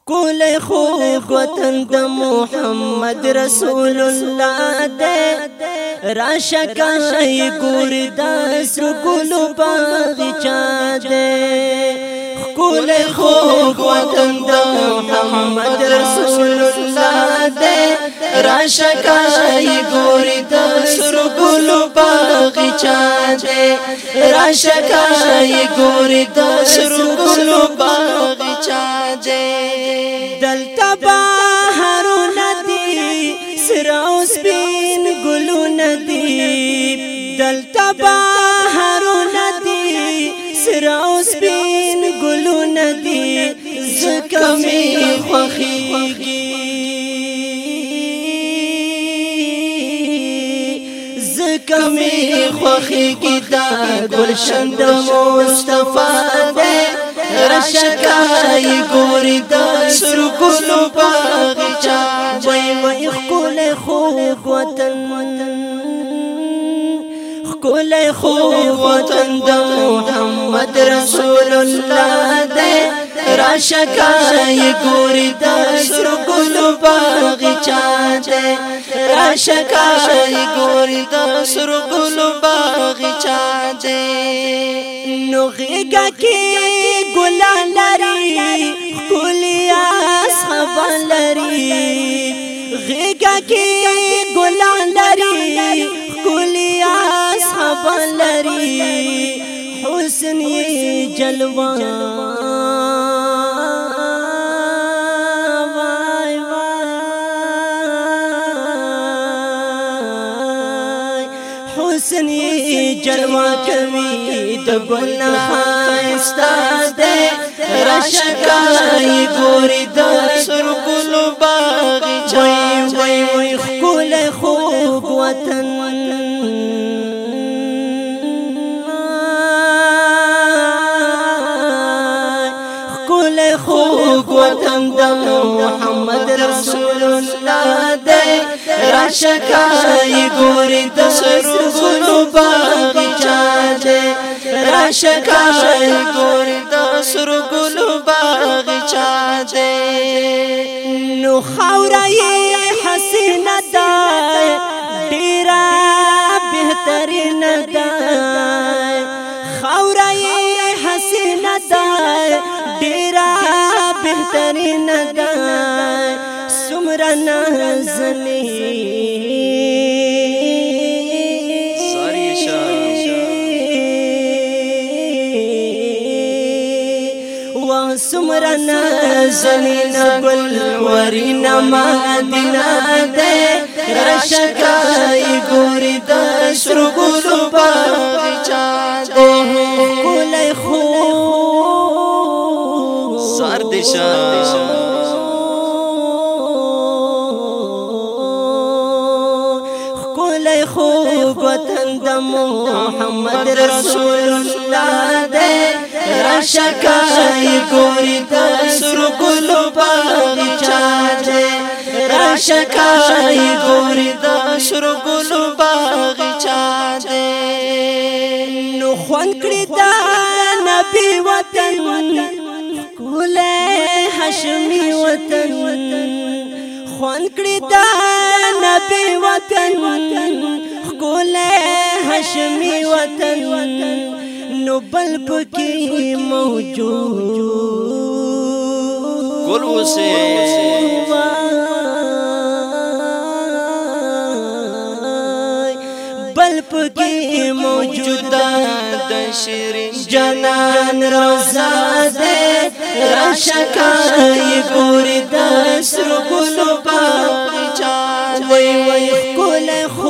کول خوږ وطن د محمد رسول الله دې راشه کای ګور د سر ګلو باغچا دې کول خوږ وطن د محمد رسول الله دې راشه کای ګور د سر ګلو باغچا دې راشه کای ګور د سر ګلو باغچا دې دلتا بهارونه دي سر او سپین ګلونه دي دلتا بهارونه دي سر او سپین ګلونه دي زکه می خوخيږي زکه می خوخيږي دا گلشن د مصطفی رشکای ګوري د سر ګلو باغچا وای وای خپل خوږ وطن خپل خوږ وطن د محمد رسول الله دې رشکای ګوري د سر ګلو باغچا دې رشکای ګوري د سر ګلو باغچا دې نو غیګه کې ګلان لري کولیا اصحاب لري غیګه کې ګلان لري کولیا اصحاب لري حسن یې جلوه حسن جلوه کوي د ګل خاستا دې راشکای ګوري د سر ګلو باغچا وای وای خپل خوږ وطن خپل خوږ وطن د محمد رسول الله دې راشکای ګوري د سر ګلو باغچا دې راشکای ګوري د سر ګلو باغچا دې نو خاورې حسینه ده ډیره بهترینه ده خاورې حسینه ده ډیره بهترینه ده سمره نازلې سمرا نازلین گل ورین مدینہ دے رشکای گوری د سر گلو باغچا دے کولای خو سار دشا کولای خو وطن د محمد رسول الله دے راشکای ګوري د سر ګلو باغچا دې راشکای ګوري د سر ګلو باغچا دې نو خوان کړی دا نبی وطن کوله هاشمي وطن خوان کړی دا نبی وطن کوله هاشمي وطن نو بل پکی موجود گل وسه بل پکی موجود د شیرین جنان روزا دې راشکای ګوري د سر ګلو باغچا وای وای کول خو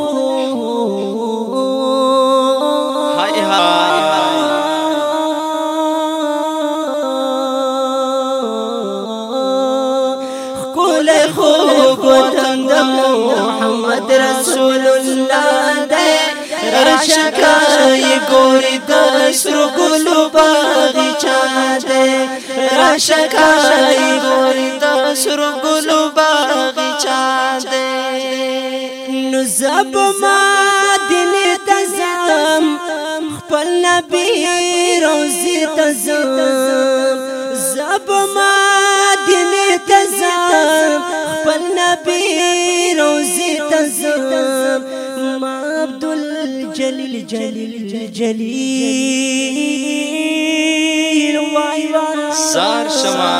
وطن د محمد رسول الله دې راشکای ګوري د سر ګلو باغچا دې راشکای ګوري د سر ګلو باغچا دې نو زب مدینه ته ځم خپل نبی روزي ته ځم زب مدینه جلیل سار شما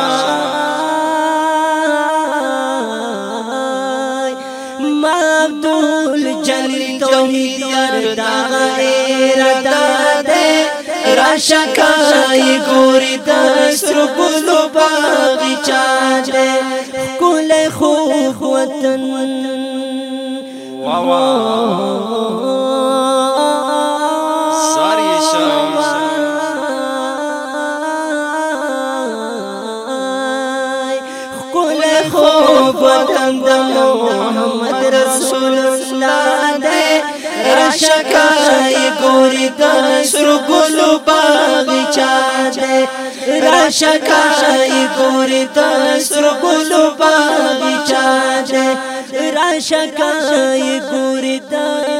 عبدالجلیل توحید یاردا ارادا دے راشکای گوری دستر گلو باغچا دے کل خوب وطن ساری شما کل خوب وطن محمد رسول اللہ دے راشکای گوری دستر گلو باغچا دے راشکای گوری دستر گلو باغچا دے راشکای گوری